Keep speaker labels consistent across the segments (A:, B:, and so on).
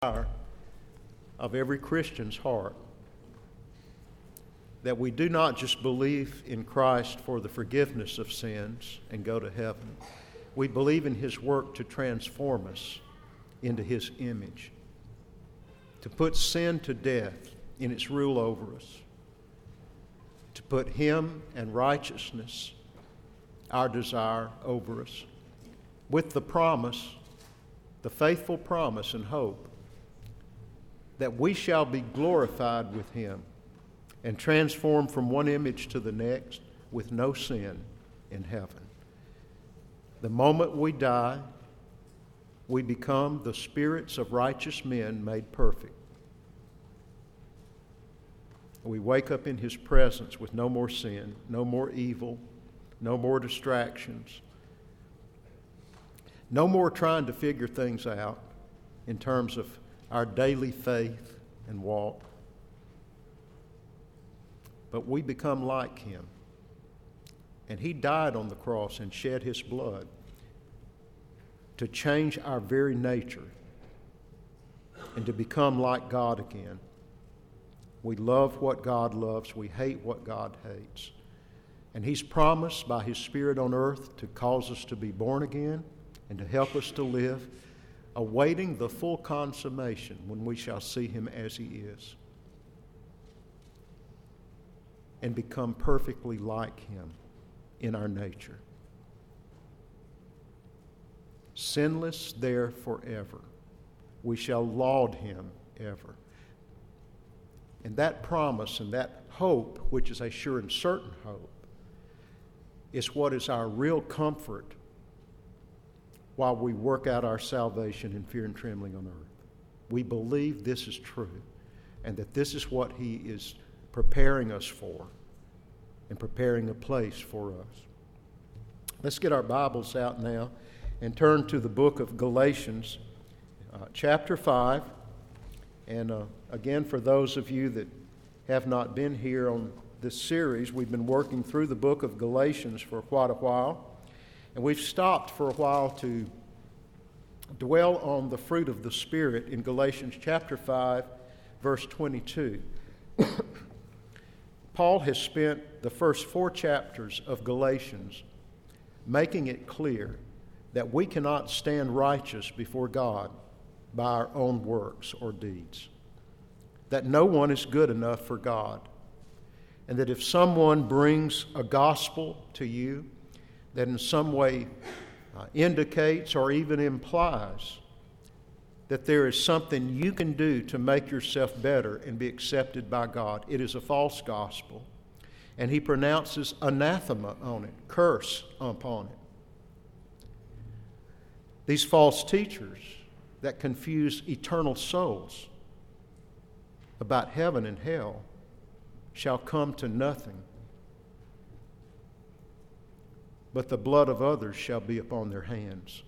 A: desire of every Christian's heart that we do not just believe in Christ for the forgiveness of sins and go to heaven. We believe in His work to transform us into His image, to put sin to death in its rule over us, to put Him and righteousness, our desire, over us, with the promise, the faithful promise and hope that we shall be glorified with Him and transformed from one image to the next with no sin in heaven. The moment we die, we become the spirits of righteous men made perfect. We wake up in His presence with no more sin, no more evil, no more distractions, no more trying to figure things out in terms of our daily faith and walk. But we become like Him. And He died on the cross and shed His blood to change our very nature and to become like God again. We love what God loves. We hate what God hates. And He's promised by His Spirit on earth to cause us to be born again and to help us to live, awaiting the full consummation when we shall see Him as He is and become perfectly like Him in our nature. Sinless there forever. We shall laud Him ever. And that promise and that hope, which is a sure and certain hope, is what is our real comfort while we work out our salvation in fear and trembling on earth. We believe this is true and that this is what He is preparing us for and preparing a place for us. Let's get our Bibles out now and turn to the book of Galatians, chapter 5. And again, for those of you that have not been here on this series, we've been working through the book of Galatians for quite a while. And we've stopped for a while to dwell on the fruit of the Spirit in Galatians chapter 5, verse 22. Paul has spent the first 4 chapters of Galatians making it clear that we cannot stand righteous before God by our own works or deeds, that no one is good enough for God, and that if someone brings a gospel to you that in some way indicates or even implies that there is something you can do to make yourself better and be accepted by God, it is a false gospel. And he pronounces anathema on it, curse upon it. These false teachers that confuse eternal souls about heaven and hell shall come to nothing, but the blood of others shall be upon their hands.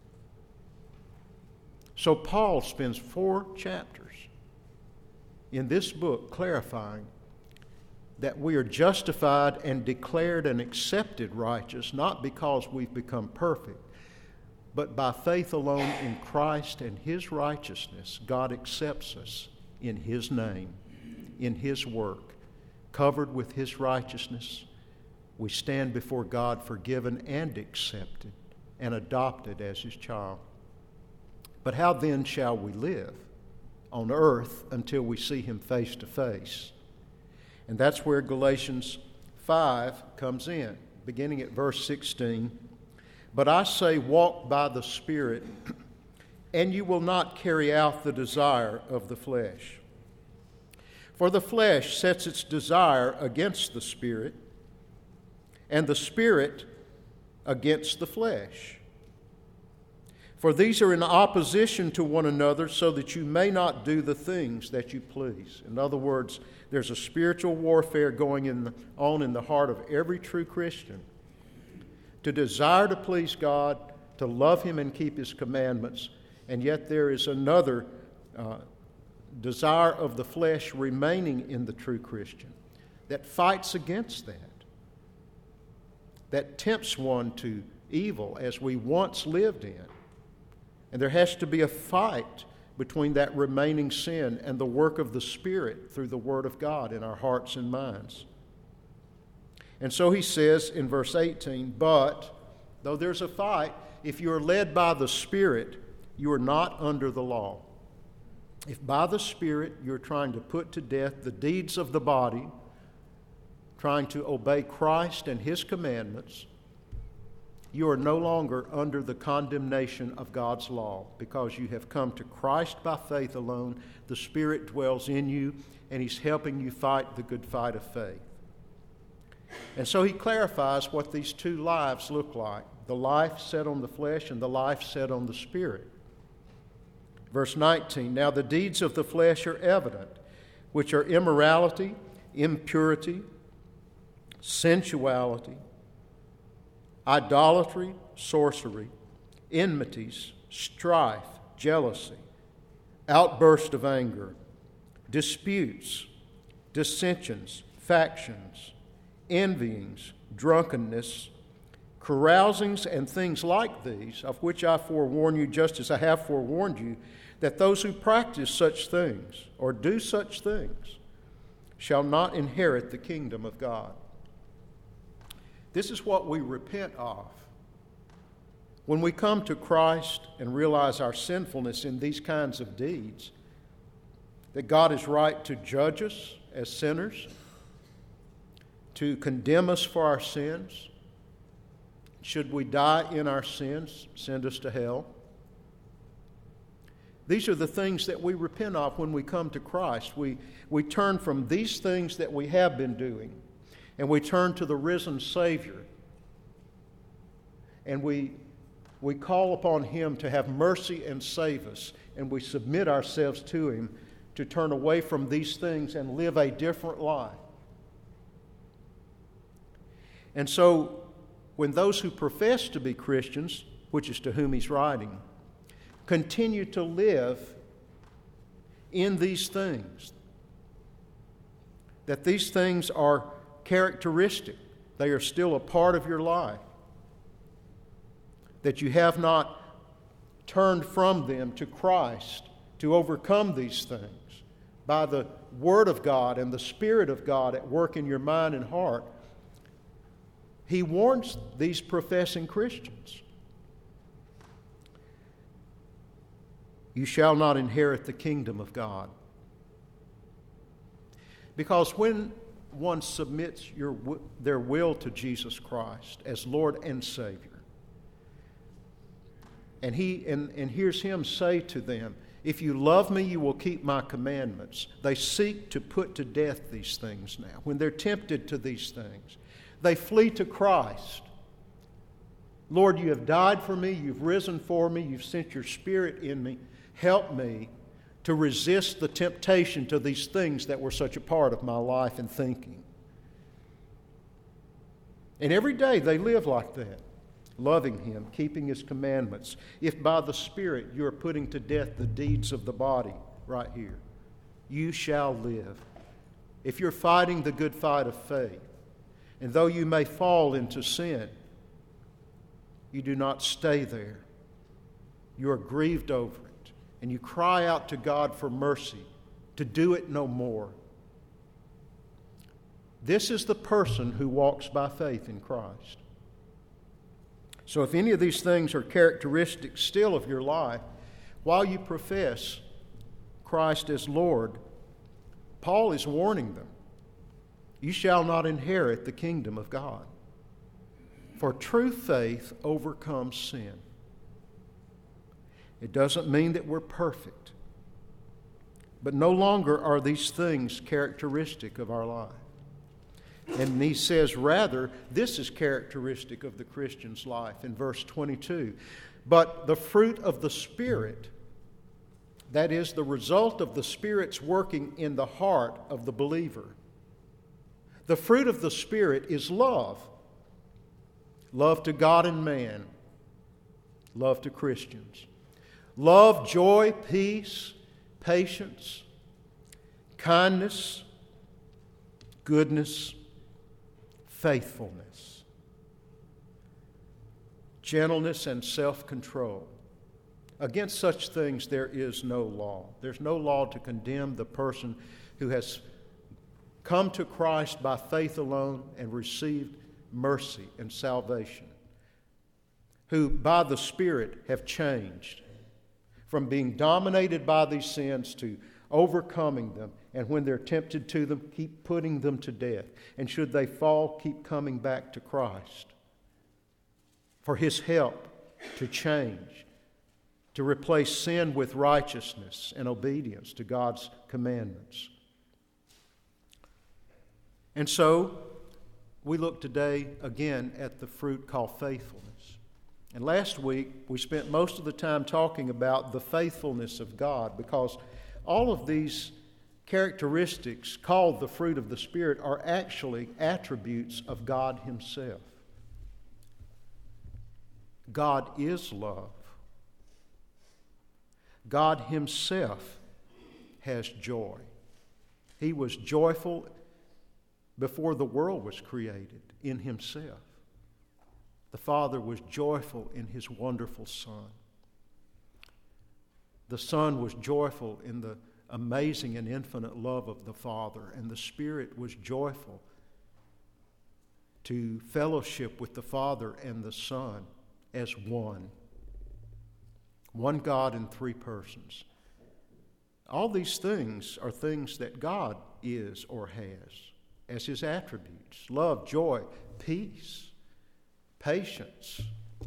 A: So Paul spends 4 chapters in this book clarifying that we are justified and declared and accepted righteous, not because we've become perfect, but by faith alone in Christ and His righteousness. God accepts us in His name, in His work, covered with His righteousness. We stand before God forgiven and accepted and adopted as His child. But how then shall we live on earth until we see Him face to face? And that's where Galatians 5 comes in, beginning at verse 16. But I say, walk by the Spirit, and you will not carry out the desire of the flesh. For the flesh sets its desire against the Spirit, and the Spirit against the flesh. For these are in opposition to one another, so that you may not do the things that you please. In other words, there's a spiritual warfare going on in the heart of every true Christian to desire to please God, to love Him and keep His commandments, and yet there is another desire of the flesh remaining in the true Christian that fights against that tempts one to evil as we once lived in. And there has to be a fight between that remaining sin and the work of the Spirit through the Word of God in our hearts and minds. And so he says in verse 18, but though there's a fight, if you are led by the Spirit, you are not under the law. If by the Spirit you're trying to put to death the deeds of the body, trying to obey Christ and His commandments, you are no longer under the condemnation of God's law because you have come to Christ by faith alone. The Spirit dwells in you, and He's helping you fight the good fight of faith. And so he clarifies what these two lives look like, the life set on the flesh and the life set on the Spirit. Verse 19, now the deeds of the flesh are evident, which are immorality, impurity, sensuality, idolatry, sorcery, enmities, strife, jealousy, outburst of anger, disputes, dissensions, factions, envyings, drunkenness, carousings, and things like these, of which I forewarn you, just as I have forewarned you, that those who practice such things or do such things shall not inherit the kingdom of God. This is what we repent of. When we come to Christ and realize our sinfulness in these kinds of deeds, that God is right to judge us as sinners, to condemn us for our sins. Should we die in our sins, send us to hell? These are the things that we repent of when we come to Christ. We turn from these things that we have been doing, and we turn to the risen Savior. And we call upon Him to have mercy and save us, and we submit ourselves to Him to turn away from these things and live a different life. And so, when those who profess to be Christians, which is to whom he's writing, continue to live in these things, that these things are characteristic, they are still a part of your life, that you have not turned from them to Christ to overcome these things by the Word of God and the Spirit of God at work in your mind and heart. He warns these professing Christians, you shall not inherit the kingdom of God. Because when one submits their will to Jesus Christ as Lord and Savior, and hears Him say to them, if you love me, you will keep my commandments. They seek to put to death these things now. When they're tempted to these things, they flee to Christ. Lord, you have died for me, you've risen for me, you've sent your Spirit in me. Help me to resist the temptation to these things that were such a part of my life and thinking. And every day they live like that, loving Him, keeping His commandments. If by the Spirit you are putting to death the deeds of the body, right here, you shall live. If you're fighting the good fight of faith, and though you may fall into sin, you do not stay there. You are grieved over it, and you cry out to God for mercy to do it no more. This is the person who walks by faith in Christ. So if any of these things are characteristics still of your life, while you profess Christ as Lord, Paul is warning them. You shall not inherit the kingdom of God. For true faith overcomes sin. It doesn't mean that we're perfect, but no longer are these things characteristic of our life. And he says, rather, this is characteristic of the Christian's life in verse 22. But the fruit of the Spirit, that is, the result of the Spirit's working in the heart of the believer. The fruit of the Spirit is love. Love to God and man. Love to Christians. Love, joy, peace, patience, kindness, goodness, faithfulness, gentleness, and self-control. Against such things there is no law. There's no law to condemn the person who has come to Christ by faith alone and received mercy and salvation, who by the Spirit have changed from being dominated by these sins to overcoming them, and when they're tempted to them, keep putting them to death. And should they fall, keep coming back to Christ for His help to change, to replace sin with righteousness and obedience to God's commandments. And so, we look today again at the fruit called faithfulness. And last week, we spent most of the time talking about the faithfulness of God, because all of these characteristics called the fruit of the Spirit are actually attributes of God Himself. God is love. God Himself has joy. He was joyful before the world was created in Himself. The Father was joyful in His wonderful Son. The Son was joyful in the amazing and infinite love of the Father, and the Spirit was joyful to fellowship with the Father and the Son as one. One God in three persons. All these things are things that God is or has as His attributes: love, joy, peace, patience,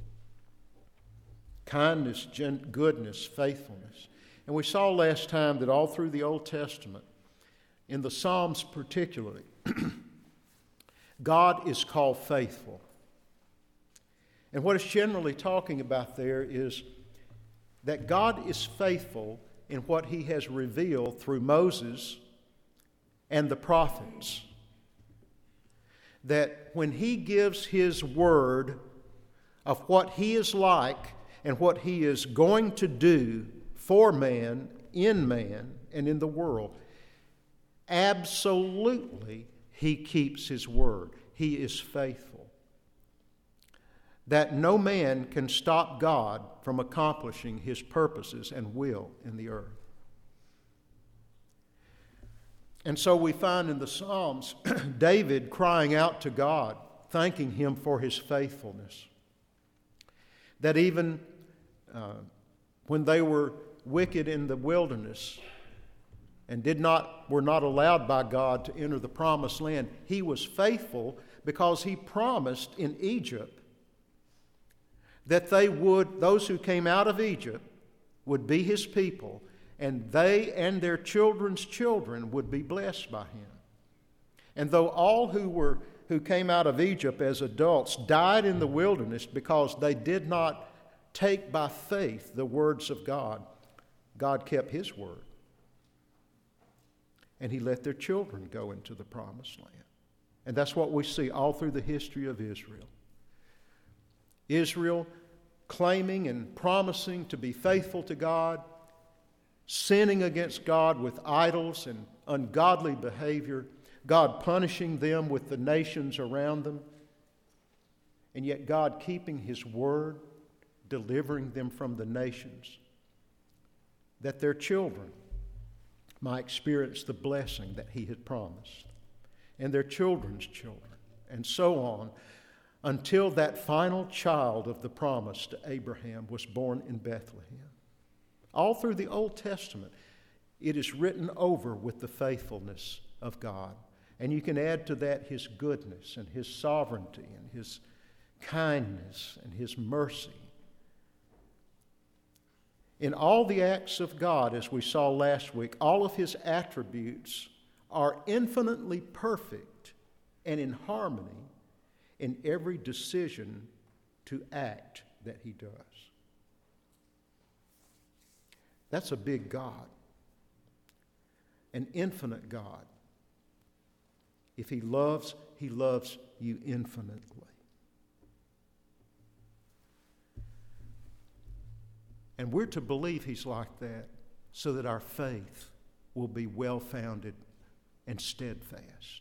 A: kindness, goodness, faithfulness. And we saw last time that all through the Old Testament, in the Psalms particularly, God is called faithful. And what it's generally talking about there is that God is faithful in what He has revealed through Moses and the prophets. That when He gives His word of what He is like and what He is going to do for man, and in the world, absolutely He keeps His word. He is faithful. That no man can stop God from accomplishing His purposes and will in the earth. And so we find in the Psalms David crying out to God, thanking Him for His faithfulness. That even when they were wicked in the wilderness and were not allowed by God to enter the promised land, He was faithful because He promised in Egypt that those who came out of Egypt would be His people, and they and their children's children would be blessed by Him. And though all who came out of Egypt as adults died in the wilderness because they did not take by faith the words of God, God kept His word. And He let their children go into the promised land. And that's what we see all through the history of Israel. Israel claiming and promising to be faithful to God, sinning against God with idols and ungodly behavior, God punishing them with the nations around them, and yet God keeping His word, delivering them from the nations, that their children might experience the blessing that He had promised, and their children's children, and so on, until that final child of the promise to Abraham was born in Bethlehem. All through the Old Testament, it is written over with the faithfulness of God. And you can add to that His goodness and His sovereignty and His kindness and His mercy. In all the acts of God, as we saw last week, all of His attributes are infinitely perfect and in harmony in every decision to act that He does. That's a big God, an infinite God. If He loves you infinitely. And we're to believe He's like that so that our faith will be well-founded and steadfast.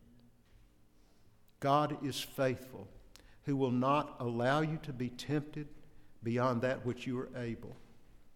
A: God is faithful, who will not allow you to be tempted beyond that which you are able,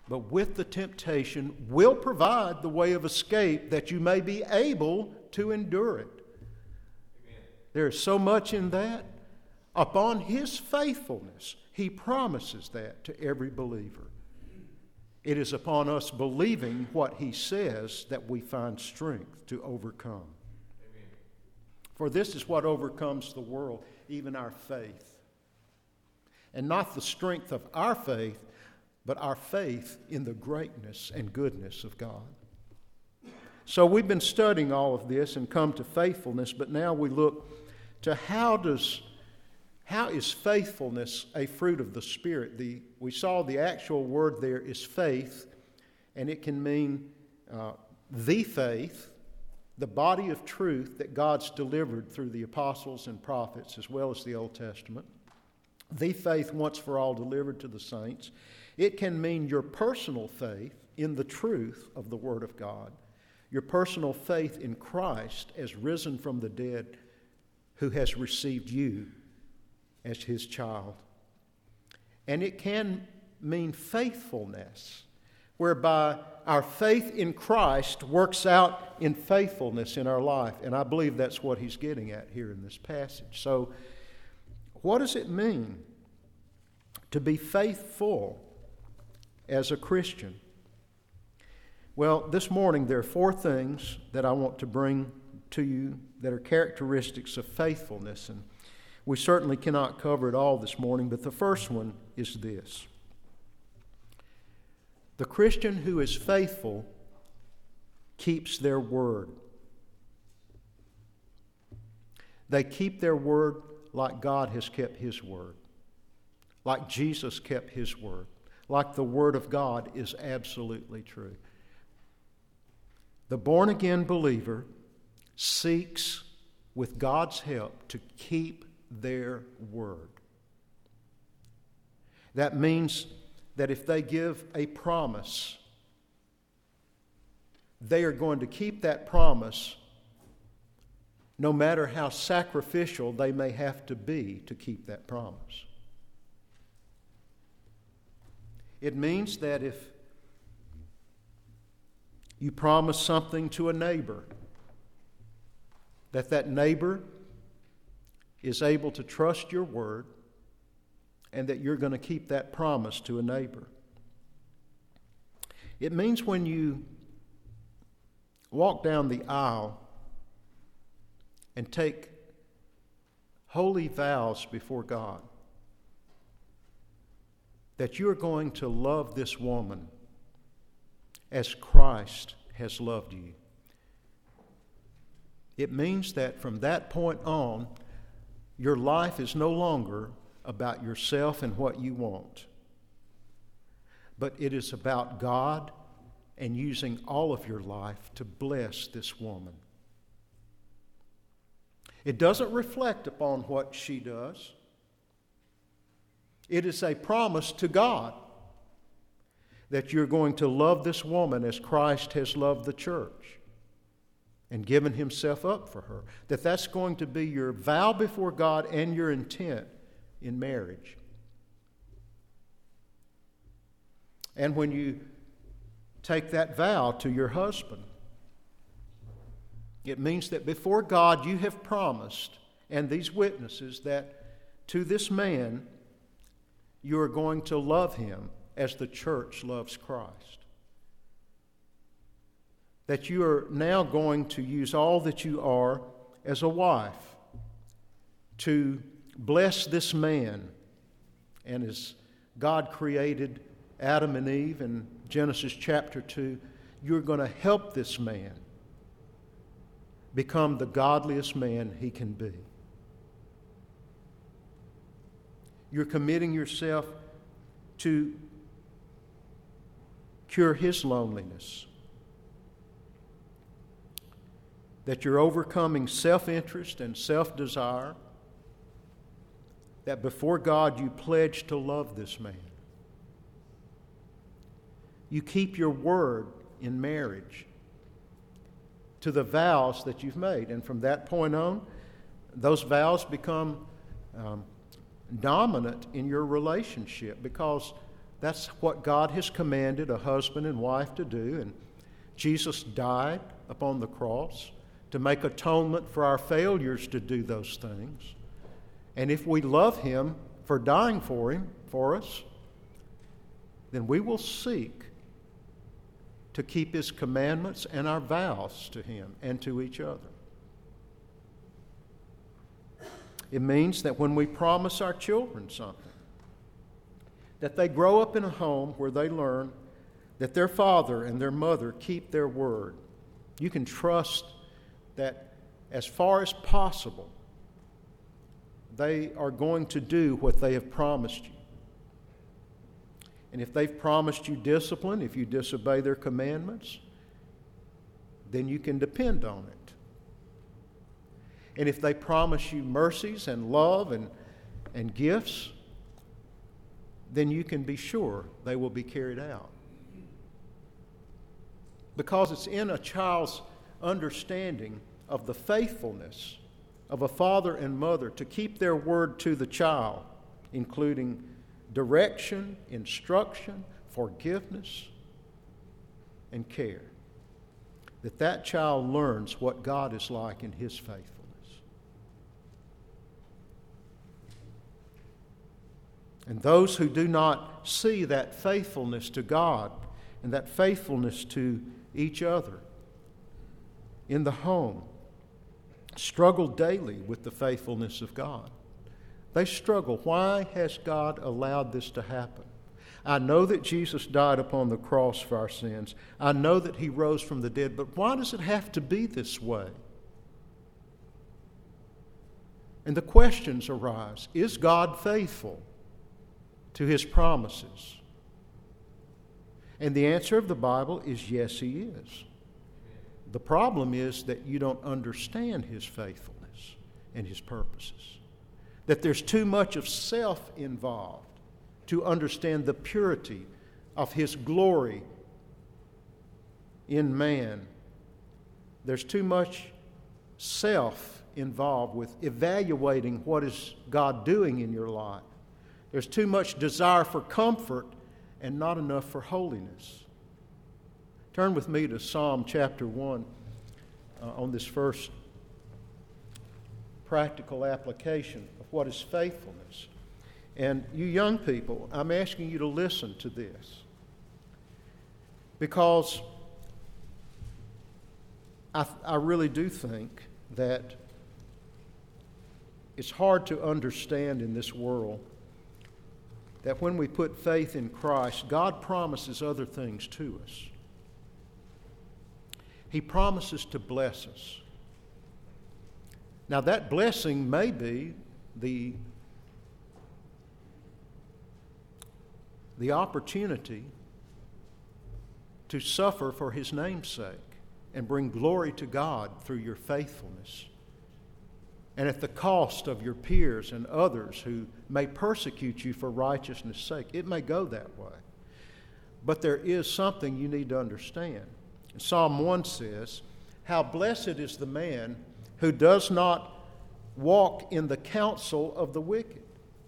A: but with the temptation will provide the way of escape that you may be able to endure it. Amen. There is so much in that. Upon His faithfulness, He promises that to every believer. It is upon us believing what He says that we find strength to overcome. Amen. For this is what overcomes the world, even our faith. And not the strength of our faith, but our faith in the greatness and goodness of God. So we've been studying all of this and come to faithfulness, but now we look to how is faithfulness a fruit of the Spirit? We saw the actual word there is faith, and it can mean the faith, the body of truth that God's delivered through the apostles and prophets as well as the Old Testament. The faith once for all delivered to the saints. It can mean your personal faith in the truth of the Word of God, your personal faith in Christ as risen from the dead, who has received you as His child. And it can mean faithfulness, whereby our faith in Christ works out in faithfulness in our life. And I believe that's what he's getting at here in this passage. So, what does it mean to be faithful as a Christian? Well, this morning there are 4 things that I want to bring to you that are characteristics of faithfulness. And we certainly cannot cover it all this morning, but the first one is this. The Christian who is faithful keeps their word. They keep their word like God has kept His word, like Jesus kept His word, like the Word of God is absolutely true. The born-again believer seeks, with God's help, to keep their word. That means that if they give a promise, they are going to keep that promise no matter how sacrificial they may have to be to keep that promise. It means that if you promise something to a neighbor, that neighbor is able to trust your word and that you're going to keep that promise to a neighbor. It means when you walk down the aisle and take holy vows before God, that you're going to love this woman as Christ has loved you. It means that from that point on, your life is no longer about yourself and what you want, but it is about God and using all of your life to bless this woman. It doesn't reflect upon what she does. It is a promise to God that you're going to love this woman as Christ has loved the church and given Himself up for her. That's going to be your vow before God and your intent in marriage. And when you take that vow to your husband, it means that before God you have promised, and these witnesses, that to this man you are going to love him as the church loves Christ. That you are now going to use all that you are as a wife to bless this man. And as God created Adam and Eve in Genesis chapter 2, you're going to help this man become the godliest man he can be. You're committing yourself to cure his loneliness. That you're overcoming self-interest and self-desire. That before God you pledge to love this man. You keep your word in marriage to the vows that you've made. And from that point on, those vows become dominant in your relationship, because That's what God has commanded a husband and wife to do. And Jesus died upon the cross to make atonement for our failures to do those things. And if we love Him for dying for us, then we will seek to keep His commandments and our vows to Him and to each other. It means that when we promise our children something, that they grow up in a home where they learn that their father and their mother keep their word. You can trust that as far as possible, they are going to do what they have promised you. And if they've promised you discipline, if you disobey their commandments, then you can depend on it. And if they promise you mercies and love and gifts, then you can be sure they will be carried out. Because it's in a child's understanding of the faithfulness of a father and mother to keep their word to the child, including direction, instruction, forgiveness, and care, that child learns what God is like in His faithfulness. And those who do not see that faithfulness to God and that faithfulness to each other in the home struggle daily with the faithfulness of God. They struggle. Why has God allowed this to happen? I know that Jesus died upon the cross for our sins. I know that He rose from the dead, but why does it have to be this way? And the questions arise. Is God faithful to His promises? And the answer of the Bible is yes, He is. The problem is that you don't understand His faithfulness and His purposes. That there's too much of self involved to understand the purity of His glory in man. There's too much self involved with evaluating what is God doing in your life. There's too much desire for comfort and not enough for holiness. Turn with me to Psalm chapter 1 on this first practical application of what is faithfulness. And you young people, I'm asking you to listen to this, because I really do think that it's hard to understand in this world that when we put faith in Christ, God promises other things to us. He promises to bless us. Now, that blessing may be the opportunity to suffer for His name's sake and bring glory to God through your faithfulness, and at the cost of your peers and others who may persecute you for righteousness' sake. It may go that way. But there is something you need to understand. Psalm 1 says, "How blessed is the man who does not walk in the counsel of the wicked."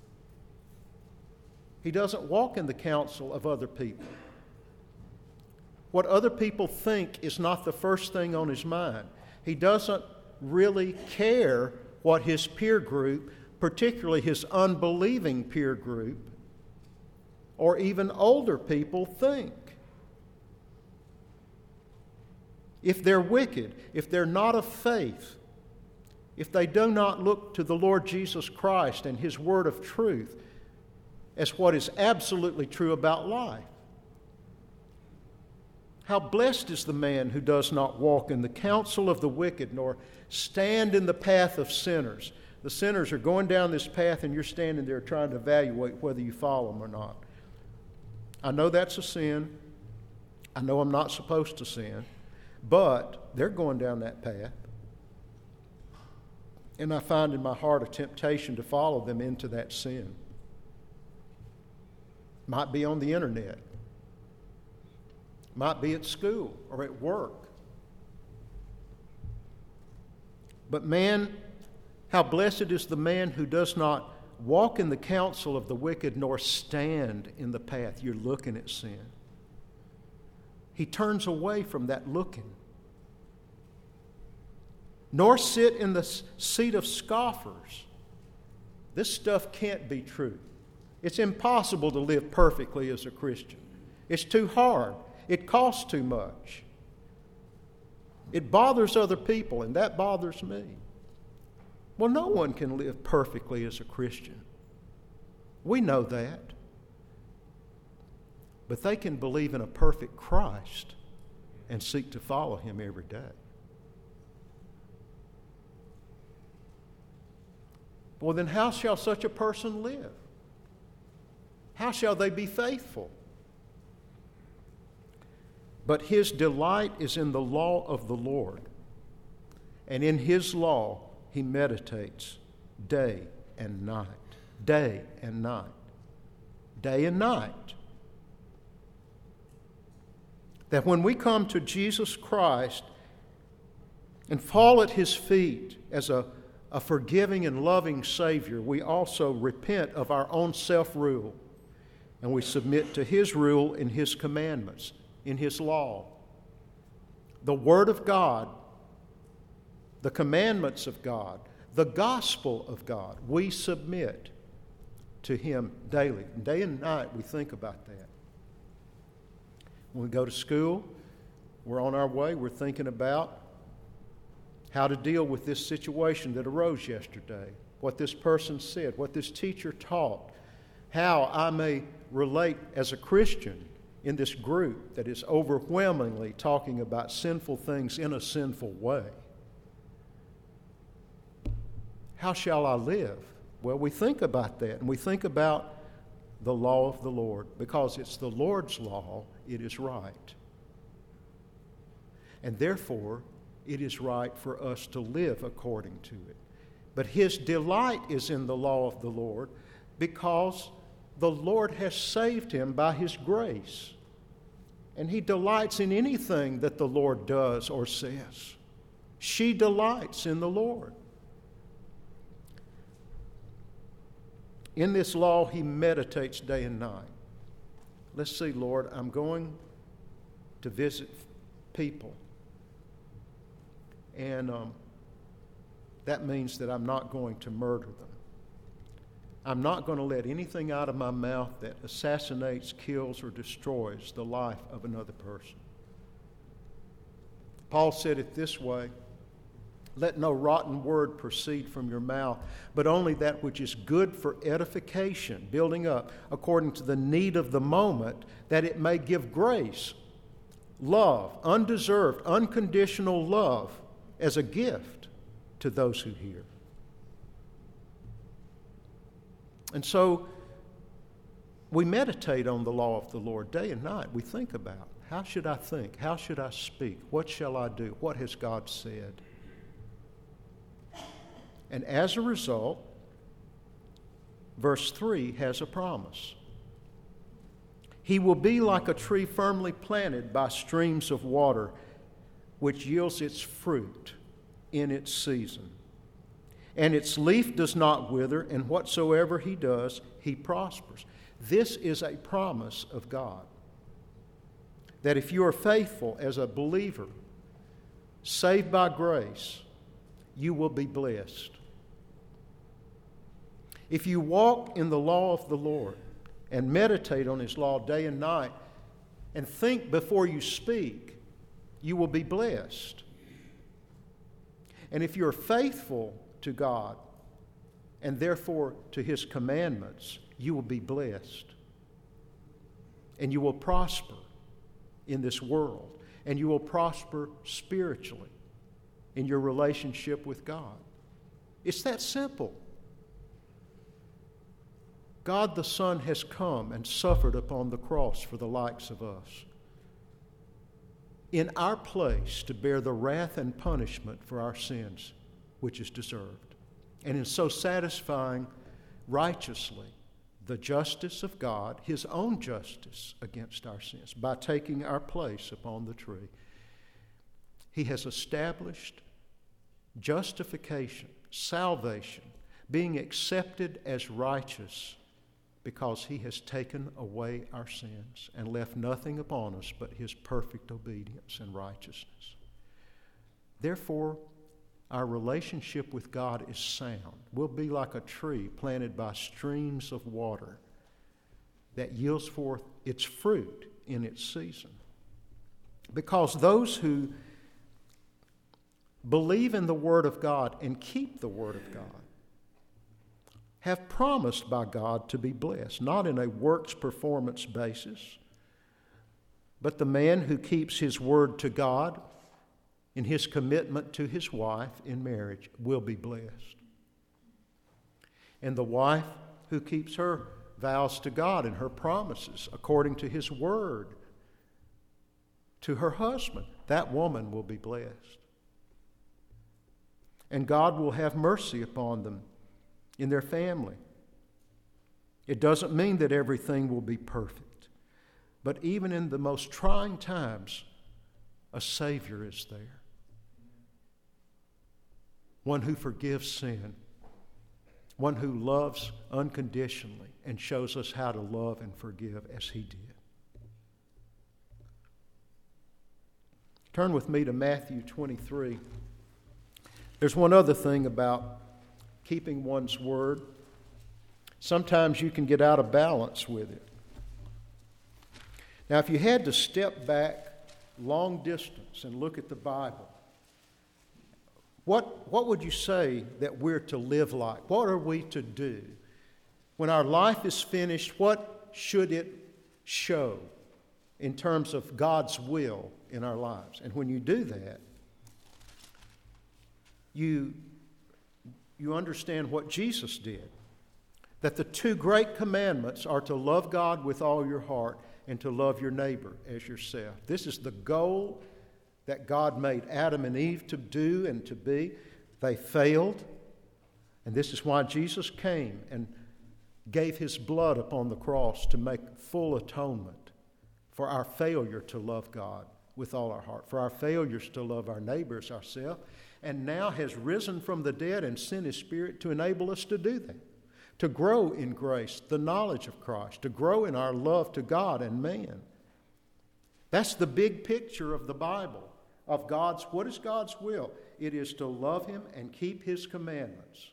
A: He doesn't walk in the counsel of other people. What other people think is not the first thing on his mind. He doesn't really care what his peer group, particularly his unbelieving peer group, or even older people think. If they're wicked, if they're not of faith, if they do not look to the Lord Jesus Christ and His word of truth as what is absolutely true about life. How blessed is the man who does not walk in the counsel of the wicked, nor stand in the path of sinners. The sinners are going down this path and you're standing there trying to evaluate whether you follow them or not. I know that's a sin. I know I'm not supposed to sin. But they're going down that path. And I find in my heart a temptation to follow them into that sin. Might be on the internet. Might be at school or at work. But man, how blessed is the man who does not walk in the counsel of the wicked, nor stand in the path. You're looking at sin. He turns away from that looking. Nor sit in the seat of scoffers. This stuff can't be true. It's impossible to live perfectly as a Christian. It's too hard. It costs too much. It bothers other people, and that bothers me. Well, no one can live perfectly as a Christian. We know that. But they can believe in a perfect Christ and seek to follow Him every day. Well, then how shall such a person live? How shall they be faithful? But his delight is in the law of the Lord, and in His law he meditates day and night. Day and night. Day and night. That when we come to Jesus Christ and fall at His feet as a forgiving and loving Savior, we also repent of our own self-rule, and we submit to His rule in His commandments, in His law. The Word of God, the commandments of God, the gospel of God, we submit to Him daily. Day and night we think about that. When we go to school, we're on our way, we're thinking about how to deal with this situation that arose yesterday, what this person said, what this teacher taught, how I may relate as a Christian in this group that is overwhelmingly talking about sinful things in a sinful way. How shall I live? Well, we think about that, and we think about the law of the Lord. Because it's the Lord's law, it is right. And therefore, it is right for us to live according to it. But His delight is in the law of the Lord because the Lord has saved him by His grace. And he delights in anything that the Lord does or says. She delights in the Lord. In this law, he meditates day and night. Let's see, Lord, I'm going to visit people. And that means that I'm not going to murder them. I'm not going to let anything out of my mouth that assassinates, kills, or destroys the life of another person. Paul said it this way: let no rotten word proceed from your mouth, but only that which is good for edification, building up according to the need of the moment, that it may give grace, love, undeserved, unconditional love as a gift to those who hear. And so we meditate on the law of the Lord day and night. We think about, how should I think? How should I speak? What shall I do? What has God said? And as a result, verse 3 has a promise. He will be like a tree firmly planted by streams of water, which yields its fruit in its season. And its leaf does not wither, and whatsoever he does, he prospers. This is a promise of God, that if you are faithful as a believer, saved by grace, you will be blessed. If you walk in the law of the Lord and meditate on His law day and night and think before you speak, you will be blessed. And if you're faithful to God and therefore to His commandments, you will be blessed. And you will prosper in this world. And you will prosper spiritually in your relationship with God. It's that simple. God the Son has come and suffered upon the cross for the likes of us, in our place to bear the wrath and punishment for our sins, which is deserved. And in so satisfying righteously the justice of God, His own justice against our sins, by taking our place upon the tree, He has established justification, salvation, being accepted as righteous because he has taken away our sins and left nothing upon us but his perfect obedience and righteousness. Therefore, our relationship with God is sound. We'll be like a tree planted by streams of water that yields forth its fruit in its season. Because those who believe in the Word of God and keep the Word of God have promised by God to be blessed, not in a works performance basis, but the man who keeps his word to God in his commitment to his wife in marriage will be blessed. And the wife who keeps her vows to God and her promises according to his word to her husband, that woman will be blessed. And God will have mercy upon them in their family. It doesn't mean that everything will be perfect, but even in the most trying times, a Savior is there. One who forgives sin, one who loves unconditionally and shows us how to love and forgive as he did. Turn with me to Matthew 23. There's one other thing about keeping one's word. Sometimes you can get out of balance with it. Now, if you had to step back long distance and look at the Bible, what would you say that we're to live like? What are we to do? When our life is finished, what should it show in terms of God's will in our lives? And when you do that, you understand what Jesus did. That the two great commandments are to love God with all your heart and to love your neighbor as yourself. This is the goal that God made Adam and Eve to do and to be. They failed, and this is why Jesus came and gave his blood upon the cross to make full atonement for our failure to love God with all our heart, for our failures to love our neighbors ourselves, and now has risen from the dead and sent his Spirit to enable us to do that, to grow in grace, the knowledge of Christ, to grow in our love to God and man. That's the big picture of the Bible, of what is God's will? It is to love him and keep his commandments.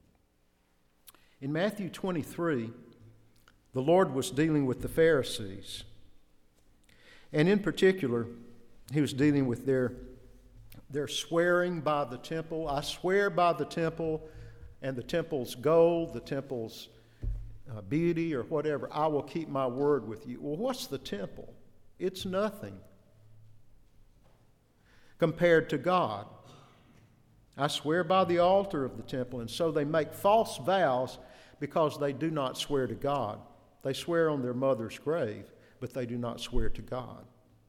A: In Matthew 23, the Lord was dealing with the Pharisees. And in particular, he was dealing with their swearing by the temple. I swear by the temple and the temple's gold, the temple's beauty or whatever, I will keep my word with you. Well, what's the temple? It's nothing compared to God. I swear by the altar of the temple. And so they make false vows because they do not swear to God. They swear on their mother's grave, but they do not swear to God.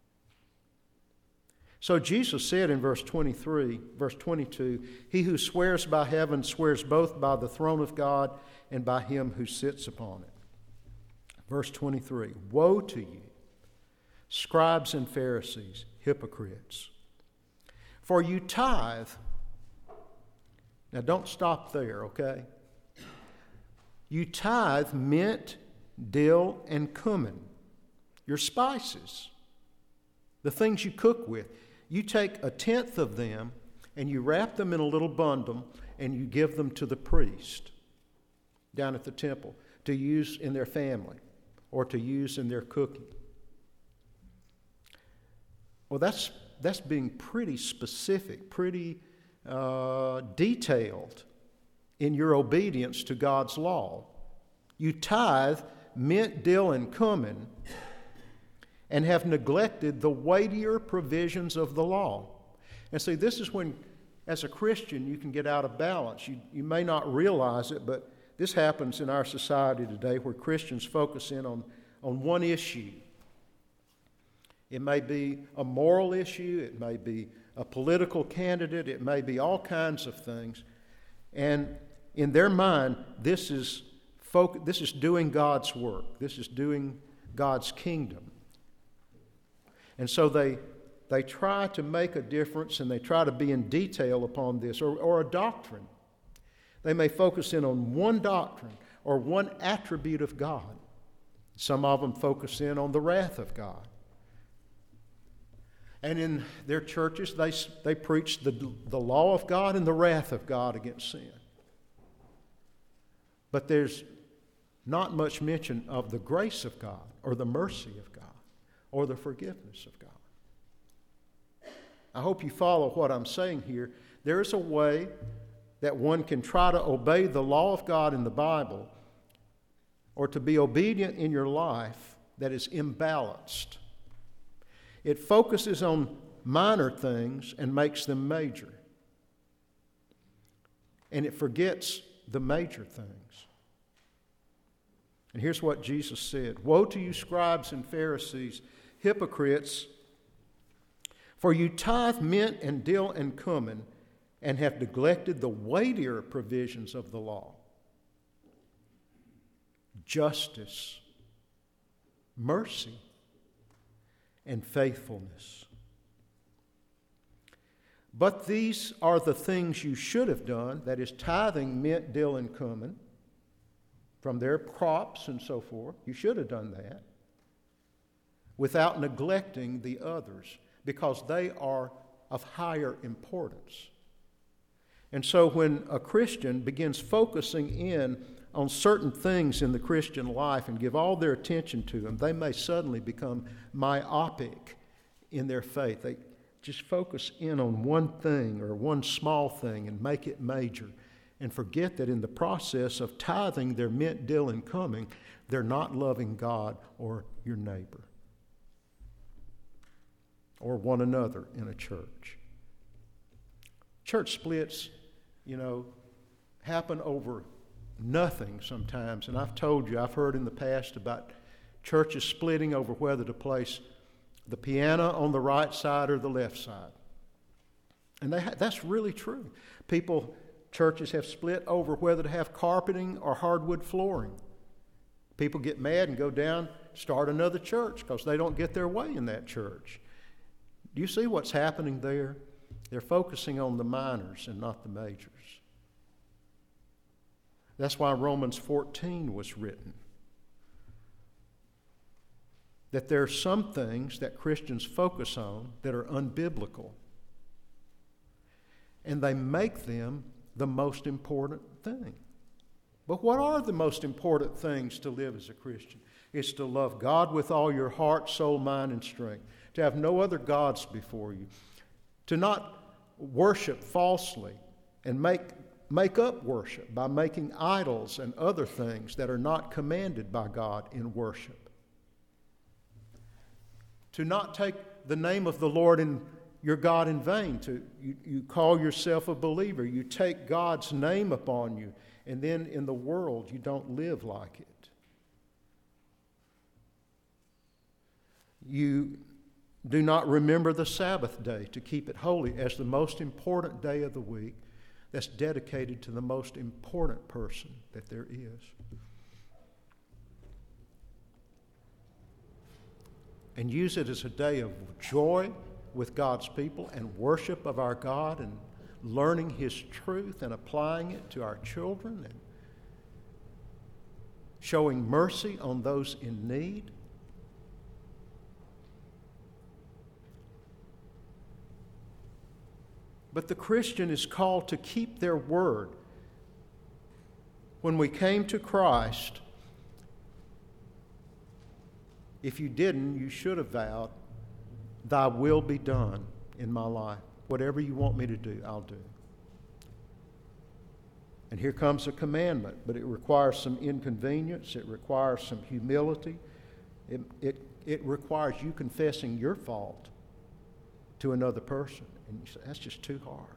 A: So Jesus said in verse 22, he who swears by heaven swears both by the throne of God and by him who sits upon it. Verse 23, woe to you, scribes and Pharisees, hypocrites, for you tithe. Now don't stop there, okay? You tithe mint, dill, and cumin, your spices, the things you cook with. You take 1/10 of them and you wrap them in a little bundle and you give them to the priest down at the temple to use in their family or to use in their cooking. Well, that's being pretty specific, pretty detailed in your obedience to God's law. You tithe mint, dill, and cumin and have neglected the weightier provisions of the law. And see, this is when, as a Christian, you can get out of balance. You may not realize it, but this happens in our society today where Christians focus in on one issue. It may be a moral issue, it may be a political candidate, it may be all kinds of things. And in their mind, this is doing God's work. This is doing God's kingdom. And so they try to make a difference and they try to be in detail upon this, or a doctrine. They may focus in on one doctrine or one attribute of God. Some of them focus in on the wrath of God. And in their churches, they preach the law of God and the wrath of God against sin. But there's not much mention of the grace of God or the mercy of God or the forgiveness of God. I hope you follow what I'm saying here. There is a way that one can try to obey the law of God in the Bible or to be obedient in your life that is imbalanced. It focuses on minor things and makes them major. And it forgets the major things. And here's what Jesus said. Woe to you, scribes and Pharisees, hypocrites, for you tithe mint and dill and cumin, and have neglected the weightier provisions of the law: justice, mercy, and faithfulness. But these are the things you should have done, that is, tithing mint, dill, and cumin from their crops and so forth. You should have done that without neglecting the others, because they are of higher importance. And so when a Christian begins focusing in on certain things in the Christian life and give all their attention to them, they may suddenly become myopic in their faith. They just focus in on one thing or one small thing and make it major, and forget that in the process of tithing their mint, dill, and cumin, they're not loving God or your neighbor or one another in a church. Church splits, happen over nothing sometimes. And I've told you, I've heard in the past about churches splitting over whether to place the piano on the right side or the left side. And that's really true. Churches have split over whether to have carpeting or hardwood flooring. People get mad and go down, start another church because they don't get their way in that church. Do you see what's happening there? They're focusing on the minors and not the majors. That's why Romans 14 was written. That there are some things that Christians focus on that are unbiblical. And they make them the most important thing. But what are the most important things to live as a Christian? It's to love God with all your heart, soul, mind, and strength. To have no other gods before you. To not worship falsely and make up worship by making idols and other things that are not commanded by God in worship. To not take the name of the Lord and your God in vain. You call yourself a believer. You take God's name upon you, and then in the world you don't live like it. You do not remember the Sabbath day to keep it holy as the most important day of the week that's dedicated to the most important person that there is. And use it as a day of joy with God's people and worship of our God and learning His truth and applying it to our children and showing mercy on those in need. But the Christian is called to keep their word. When we came to Christ, if you didn't, you should have vowed, "Thy will be done in my life. Whatever you want me to do, I'll do." And here comes a commandment, but it requires some inconvenience. It requires some humility. It requires you confessing your fault to another person. And you say, that's just too hard.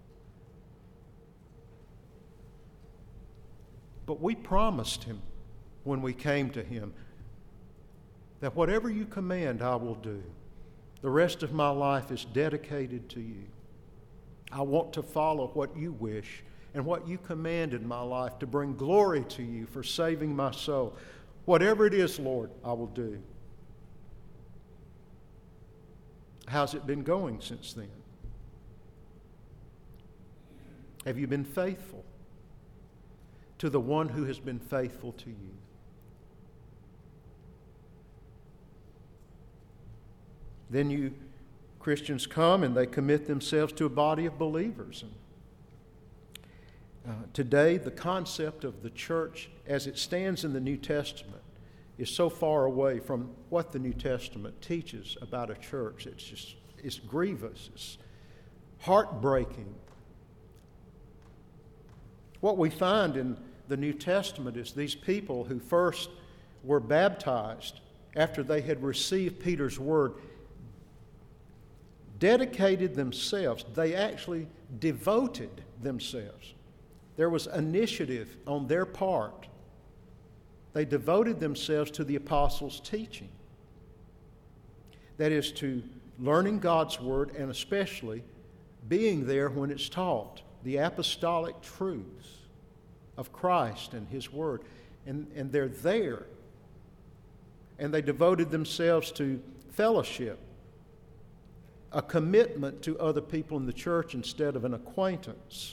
A: But we promised Him when we came to Him that whatever you command, I will do. The rest of my life is dedicated to you. I want to follow what you wish and what you command in my life to bring glory to you for saving my soul. Whatever it is, Lord, I will do. How's it been going since then? Have you been faithful? to the one who has been faithful to you. Then you Christians come and they commit themselves to a body of believers. Today, the concept of the church as it stands in the New Testament is so far away from what the New Testament teaches about a church. It's grievous. It's heartbreaking. What we find in the New Testament is these people who first were baptized after they had received Peter's word dedicated themselves. They actually devoted themselves. There was initiative on their part. They devoted themselves to the apostles' teaching. That is, to learning God's word and especially being there when it's taught, the apostolic truths of Christ and His word. And they're there. And they devoted themselves to fellowship, a commitment to other people in the church instead of an acquaintance,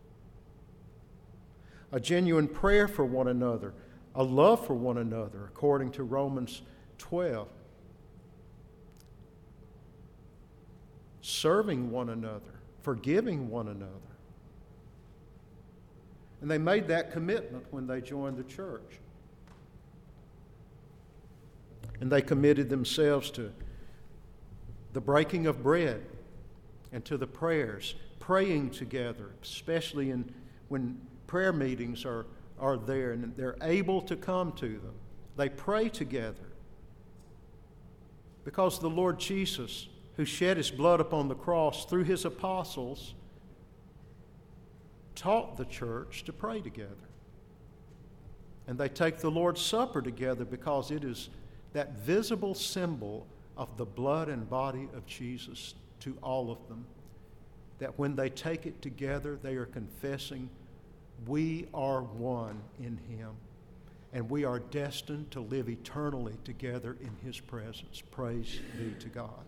A: a genuine prayer for one another, a love for one another, according to Romans 12, serving one another, forgiving one another. And they made that commitment when they joined the church. And they committed themselves to the breaking of bread and to the prayers, praying together, especially when prayer meetings are there and they're able to come to them. They pray together because the Lord Jesus, who shed His blood upon the cross through His apostles, taught the church to pray together. And they take the Lord's Supper together because it is that visible symbol of the blood and body of Jesus to all of them. That when they take it together, they are confessing, we are one in Him, and we are destined to live eternally together in His presence. Praise be to God.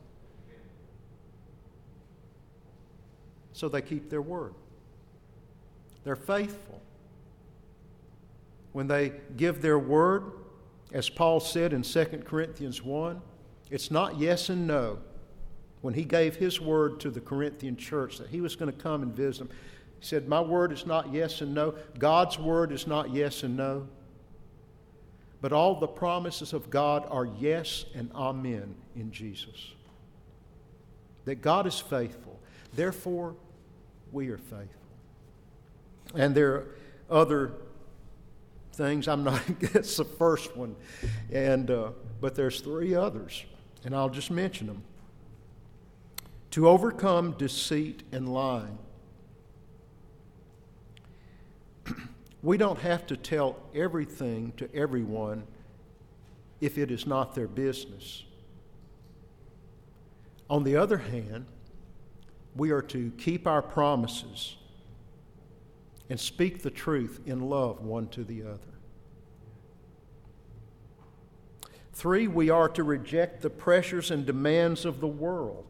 A: So they keep their word. They're faithful. When they give their word, as Paul said in 2 Corinthians 1, it's not yes and no. When he gave his word to the Corinthian church that he was going to come and visit them, he said, my word is not yes and no. God's word is not yes and no. But all the promises of God are yes and amen in Jesus. That God is faithful. Therefore, we are faithful. And there are other things. It's the first one. But there's three others. And I'll just mention them. To overcome deceit and lying. We don't have to tell everything to everyone if it is not their business. On the other hand, we are to keep our promises and speak the truth in love one to the other. 3, we are to reject the pressures and demands of the world.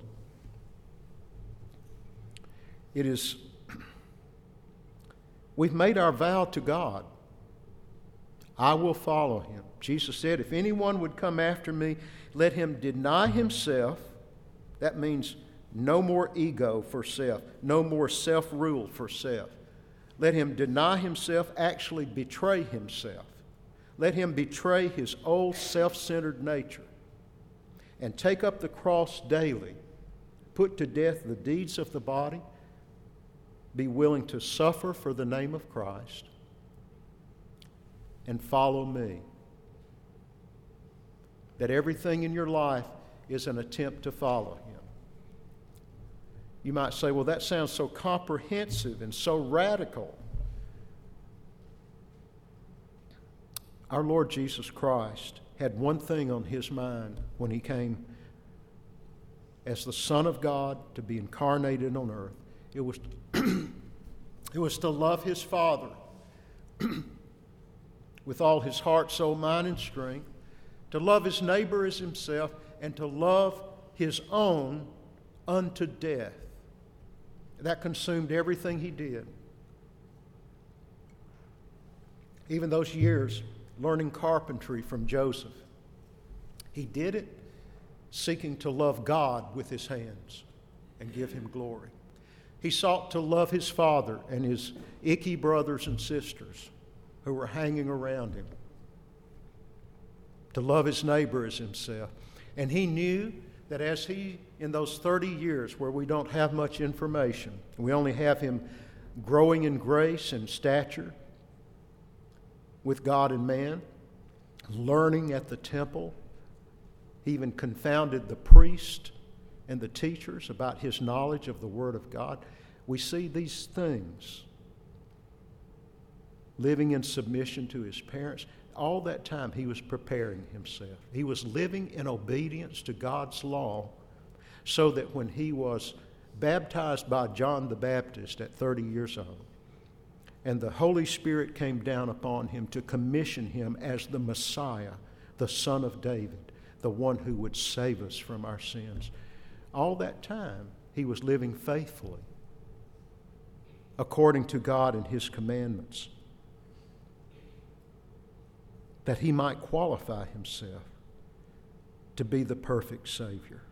A: We've made our vow to God. I will follow Him. Jesus said, if anyone would come after me, let him deny himself. That means no more ego for self, no more self-rule for self. Let him deny himself, actually betray himself. Let him betray his old self-centered nature and take up the cross daily, put to death the deeds of the body, be willing to suffer for the name of Christ, and follow me. That everything in your life is an attempt to follow Him. You might say, well, that sounds so comprehensive and so radical. Our Lord Jesus Christ had one thing on His mind when He came as the Son of God to be incarnated on earth. It was to love His Father with all His heart, soul, mind, and strength, to love His neighbor as Himself, and to love His own unto death. That consumed everything He did. even those years learning carpentry from Joseph, he did it seeking to love God with his hands and give him glory. He sought to love his father and his icky brothers and sisters who were hanging around him, to love his neighbor as himself. And he knew that as he, in those 30 years where we don't have much information, we only have him growing in grace and stature with God and man, learning at the temple. He even confounded the priest and the teachers about his knowledge of the Word of God. We see these things. Living in submission to his parents. All that time he was preparing himself. He was living in obedience to God's law so that when he was baptized by John the Baptist at 30 years old, and the Holy Spirit came down upon him to commission him as the Messiah, the Son of David, the one who would save us from our sins. All that time, he was living faithfully, according to God and his commandments, that he might qualify himself to be the perfect Savior.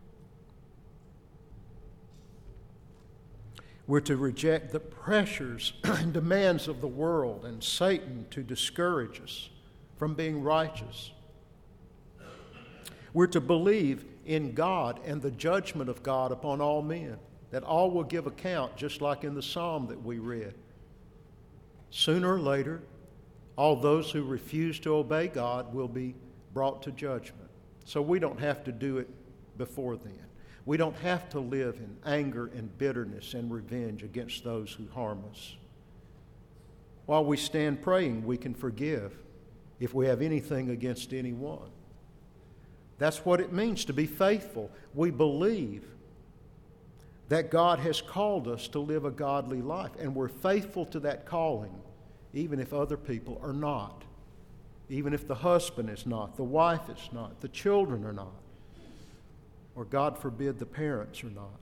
A: We're to reject the pressures and demands of the world and Satan to discourage us from being righteous. We're to believe in God and the judgment of God upon all men, that all will give account, just like in the psalm that we read. Sooner or later, all those who refuse to obey God will be brought to judgment. So we don't have to do it before then. We don't have to live in anger and bitterness and revenge against those who harm us. While we stand praying, we can forgive if we have anything against anyone. That's what it means to be faithful. We believe that God has called us to live a godly life, and we're faithful to that calling, even if other people are not, even if the husband is not, the wife is not, the children are not, or God forbid, the parents are not.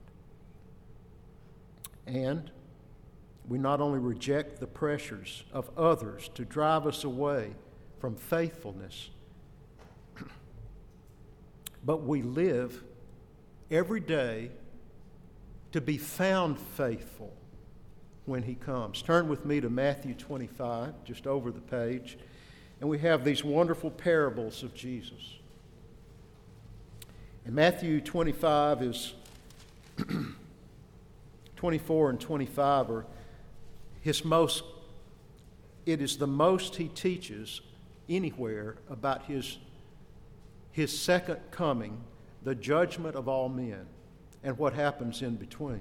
A: And we not only reject the pressures of others to drive us away from faithfulness, but we live every day to be found faithful when he comes. Turn with me to Matthew 25, just over the page, and we have these wonderful parables of Jesus. And Matthew 25 is 24 and 25 are it is the most he teaches anywhere about his second coming, the judgment of all men, and what happens in between.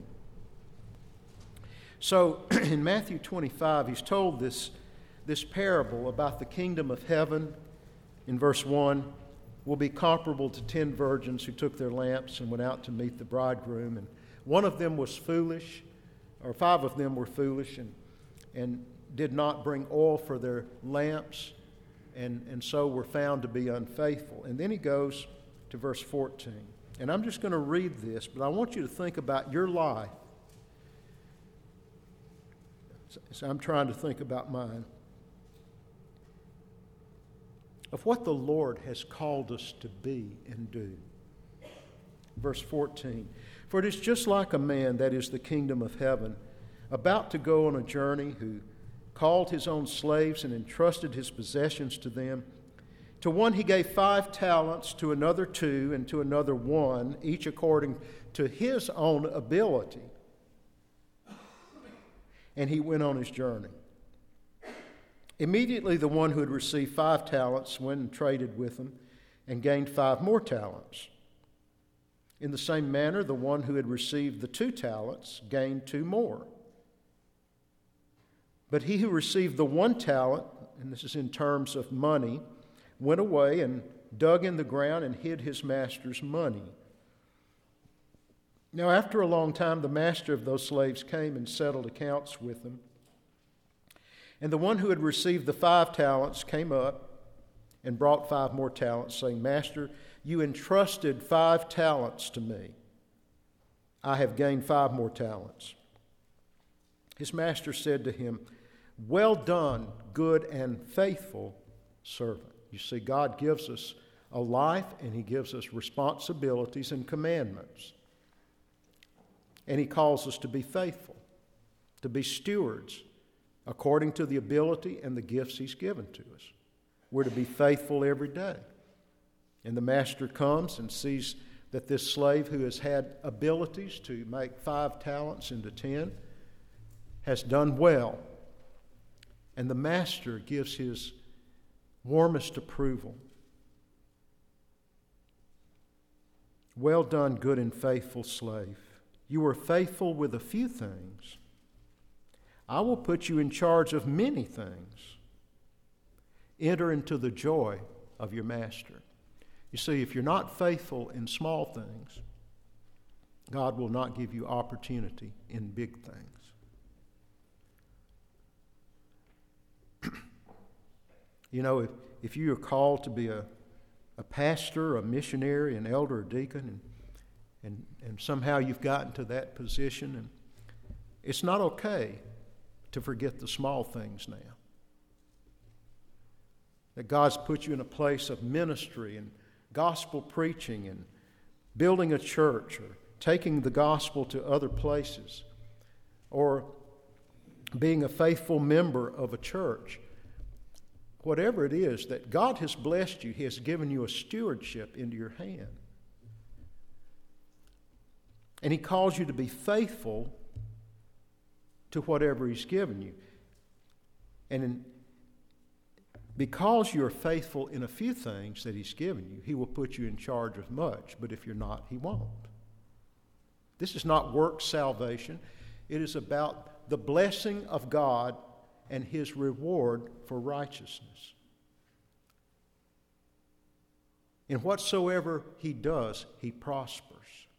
A: So in Matthew 25, he's told this parable about the kingdom of heaven. In verse 1, will be comparable to 10 virgins who took their lamps and went out to meet the bridegroom. And one of them was foolish, or 5 of them were foolish, and did not bring oil for their lamps, and so were found to be unfaithful. And then he goes to verse 14. And I'm just going to read this, but I want you to think about your life. So I'm trying to think about mine. Of what the Lord has called us to be and do. Verse 14. For it is just like a man, that is the kingdom of heaven, about to go on a journey, who called his own slaves and entrusted his possessions to them. To one he gave 5 talents, to another 2, and to another 1, each according to his own ability. And he went on his journey. Immediately the one who had received 5 talents went and traded with them and gained 5 more talents. In the same manner, the one who had received the 2 talents gained 2 more. But he who received the 1 talent, and this is in terms of money, went away and dug in the ground and hid his master's money. Now after a long time, the master of those slaves came and settled accounts with them. And the one who had received the 5 talents came up and brought 5 more talents, saying, Master, you entrusted 5 talents to me. I have gained 5 more talents. His master said to him, Well done, good and faithful servant. You see, God gives us a life and He gives us responsibilities and commandments. And He calls us to be faithful, to be stewards according to the ability and the gifts He's given to us. We're to be faithful every day. And the master comes and sees that this slave who has had abilities to make 5 talents into 10 has done well. And the master gives his warmest approval. Well done, good and faithful slave. You were faithful with a few things. I will put you in charge of many things. Enter into the joy of your master. You see, if you're not faithful in small things, God will not give you opportunity in big things. You know, if you are called to be a pastor, a missionary, an elder, a deacon, and somehow you've gotten to that position, and it's not okay to forget the small things now. That God's put you in a place of ministry and gospel preaching and building a church or taking the gospel to other places or being a faithful member of a church. Whatever it is that God has blessed you, He has given you a stewardship into your hand. And He calls you to be faithful to whatever He's given you. And because you're faithful in a few things that He's given you, He will put you in charge of much. But if you're not, He won't. This is not work salvation. It is about the blessing of God and His reward for righteousness. In whatsoever He does, He prospers.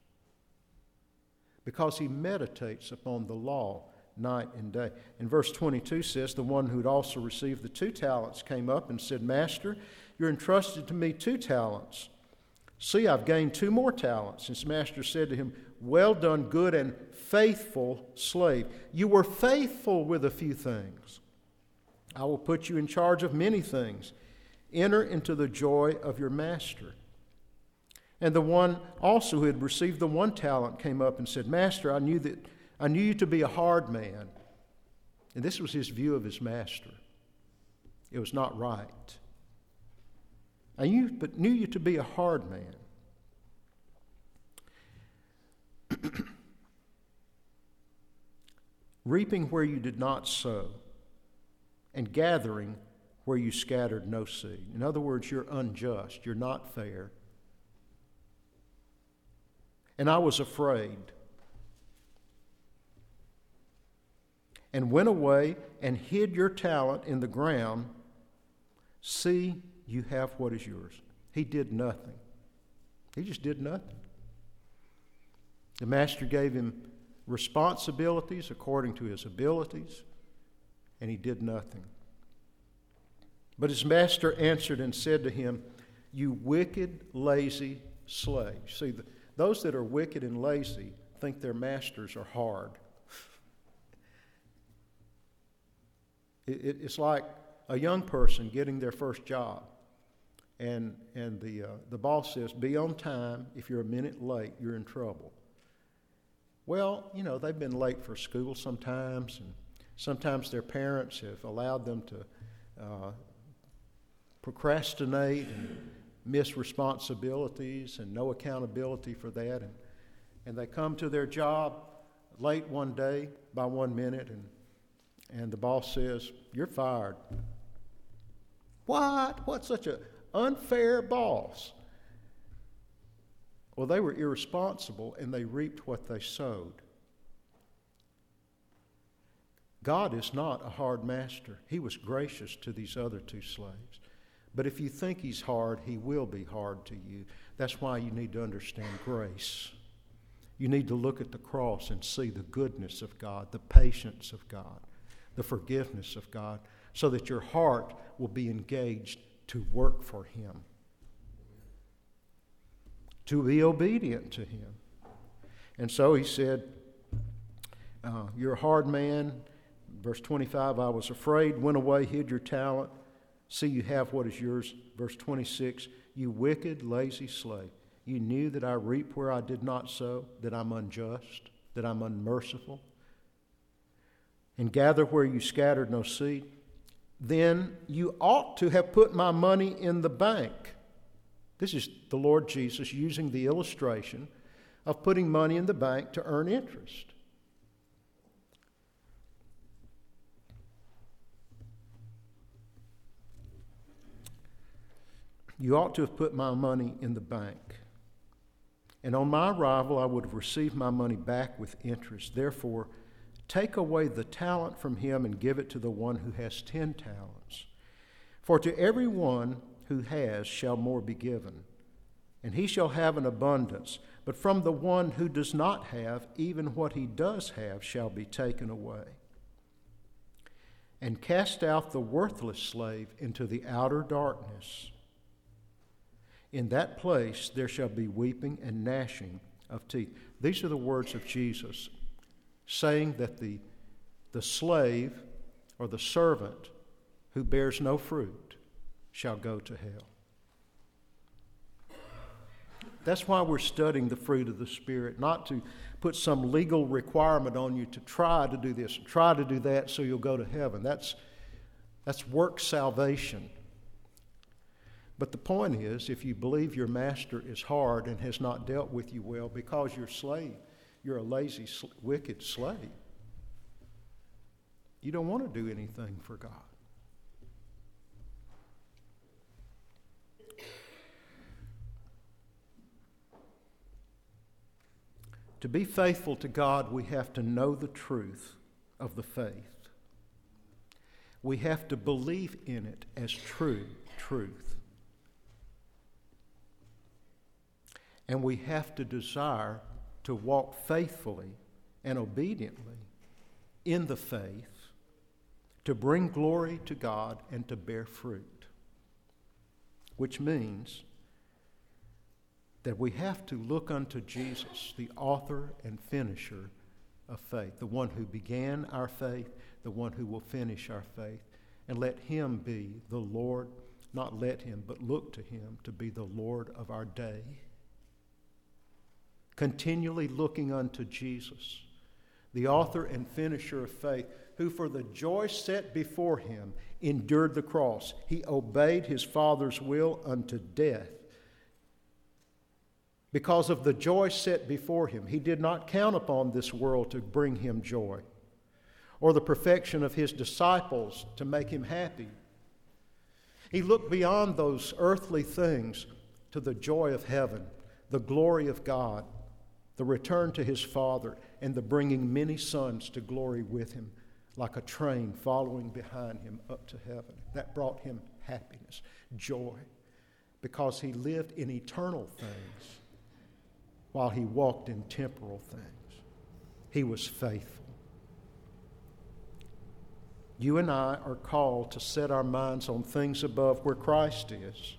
A: Because He meditates upon the law night and day. And verse 22 says, the one who had also received the 2 talents came up and said, Master, you're entrusted to me 2 talents. See, I've gained 2 more talents. His master said to him, well done, good and faithful slave. You were faithful with a few things. I will put you in charge of many things. Enter into the joy of your master. And the one also who had received the 1 talent came up and said, Master, I knew you to be a hard man. And this was his view of his master. It was not right. I knew you to be a hard man. Reaping where you did not sow, and gathering where you scattered no seed. In other words, you're unjust. You're not fair. And I was afraid, and went away and hid your talent in the ground. See, you have what is yours. He did nothing. He just did nothing. The master gave him responsibilities according to his abilities, and he did nothing. But his master answered and said to him, you wicked, lazy slave. See, those that are wicked and lazy think their masters are hard. It's like a young person getting their first job, and the boss says, be on time. If you're a minute late, you're in trouble. Well, you know, they've been late for school sometimes, and sometimes their parents have allowed them to procrastinate and miss responsibilities and no accountability for that. And they come to their job late one day by 1 minute, and the boss says, you're fired. What? What's such an unfair boss? Well, they were irresponsible, and they reaped what they sowed. God is not a hard master. He was gracious to these other 2 slaves. But if you think He's hard, He will be hard to you. That's why you need to understand grace. You need to look at the cross and see the goodness of God, the patience of God, the forgiveness of God, so that your heart will be engaged to work for Him, to be obedient to Him. And so he said, you're a hard man. Verse 25, I was afraid, went away, hid your talent. See, you have what is yours. Verse 26, you wicked, lazy slave. You knew that I reap where I did not sow, that I'm unjust, that I'm unmerciful, and gather where you scattered no seed. Then you ought to have put my money in the bank. This is the Lord Jesus using the illustration of putting money in the bank to earn interest. You ought to have put my money in the bank. And on my arrival, I would have received my money back with interest. Therefore, take away the talent from him and give it to the one who has 10 talents. For to every one who has shall more be given, and he shall have an abundance. But from the one who does not have, even what he does have shall be taken away. And cast out the worthless slave into the outer darkness. In that place there shall be weeping and gnashing of teeth. These are the words of Jesus, saying that the slave or the servant who bears no fruit shall go to hell. That's why we're studying the fruit of the Spirit, not to put some legal requirement on you to try to do this, try to do that so you'll go to heaven. That's work salvation. But the point is, if you believe your master is hard and has not dealt with you well because you're a lazy, wicked slave, you don't want to do anything for God. To be faithful to God, we have to know the truth of the faith. We have to believe in it as true truth. And we have to desire to walk faithfully and obediently in the faith, to bring glory to God and to bear fruit. Which means that we have to look unto Jesus, the author and finisher of faith, the one who began our faith, the one who will finish our faith, and let him be the Lord, not let him, but look to him to be the Lord of our day. Continually looking unto Jesus, the author and finisher of faith, who for the joy set before him endured the cross. He obeyed his Father's will unto death. Because of the joy set before him, he did not count upon this world to bring him joy, or the perfection of his disciples to make him happy. He looked beyond those earthly things to the joy of heaven, the glory of God, the return to his Father, and the bringing many sons to glory with him, like a train following behind him up to heaven. That brought him happiness, joy, because he lived in eternal things while he walked in temporal things. He was faithful. You and I are called to set our minds on things above where Christ is,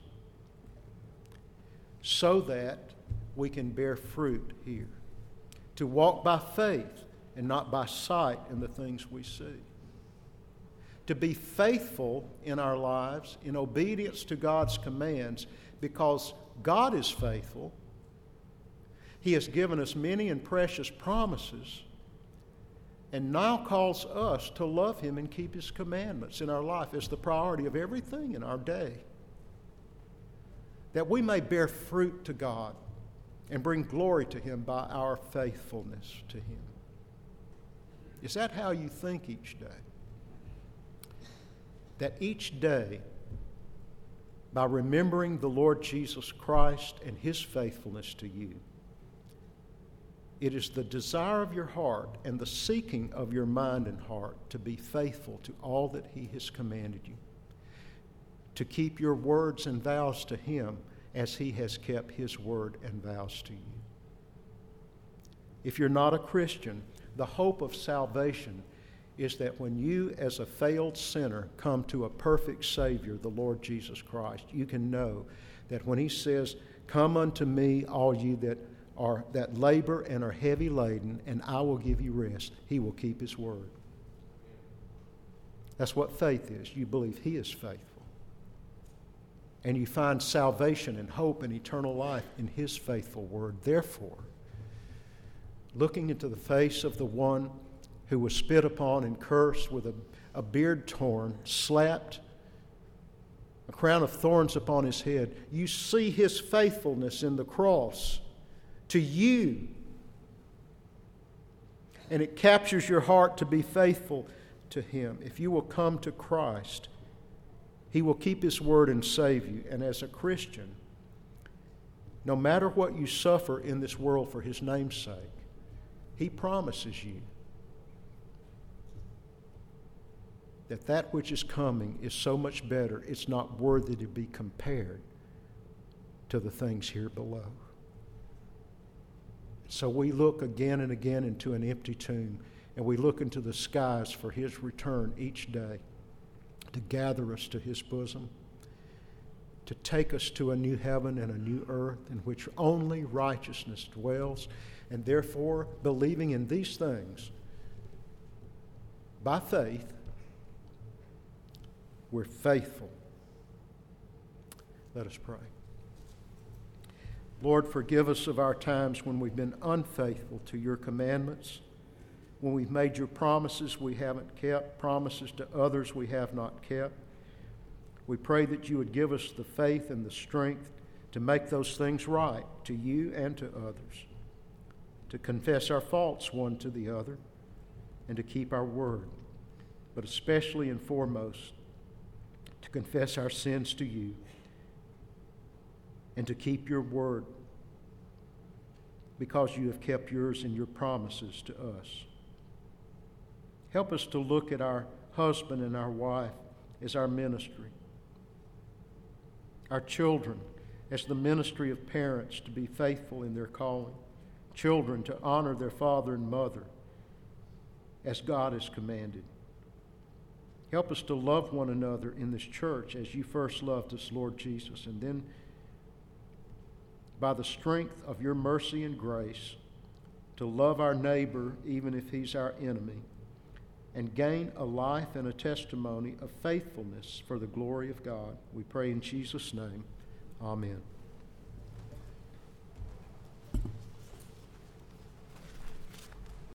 A: so that we can bear fruit here. To walk by faith and not by sight in the things we see. To be faithful in our lives in obedience to God's commands, because God is faithful. He has given us many and precious promises, and now calls us to love him and keep his commandments in our life as the priority of everything in our day. That we may bear fruit to God and bring glory to him by our faithfulness to him. Is that how you think each day? That each day, by remembering the Lord Jesus Christ and his faithfulness to you, it is the desire of your heart and the seeking of your mind and heart to be faithful to all that he has commanded you, to keep your words and vows to him as he has kept his word and vows to you. If you're not a Christian, the hope of salvation is that when you, as a failed sinner, come to a perfect Savior, the Lord Jesus Christ, you can know that when he says, "Come unto me, all ye that labor and are heavy laden, and I will give you rest," he will keep his word. That's what faith is. You believe He is faithful. And you find salvation and hope and eternal life in His faithful word. Therefore, looking into the face of the one who was spit upon and cursed, with a beard torn, slapped, a crown of thorns upon his head, you see His faithfulness in the cross to you. And it captures your heart to be faithful to Him. If you will come to Christ, He will keep His word and save you. And as a Christian, no matter what you suffer in this world for His name's sake, He promises you that that which is coming is so much better, it's not worthy to be compared to the things here below. So we look again and again into an empty tomb, and we look into the skies for His return each day to gather us to His bosom, to take us to a new heaven and a new earth in which only righteousness dwells. And therefore, believing in these things, by faith, we're faithful. Let us pray. Lord, forgive us of our times when we've been unfaithful to Your commandments, when we've made Your promises we haven't kept, promises to others we have not kept. We pray that You would give us the faith and the strength to make those things right to You and to others, to confess our faults one to the other, and to keep our word, but especially and foremost, to confess our sins to You and to keep Your word, because You have kept Yours and Your promises to us. Help us to look at our husband and our wife as our ministry, our children as the ministry of parents to be faithful in their calling, children to honor their father and mother as God has commanded. Help us to love one another in this church as You first loved us, Lord Jesus, and then by the strength of Your mercy and grace to love our neighbor even if he's our enemy, and gain a life and a testimony of faithfulness for the glory of God. We pray in Jesus' name. Amen.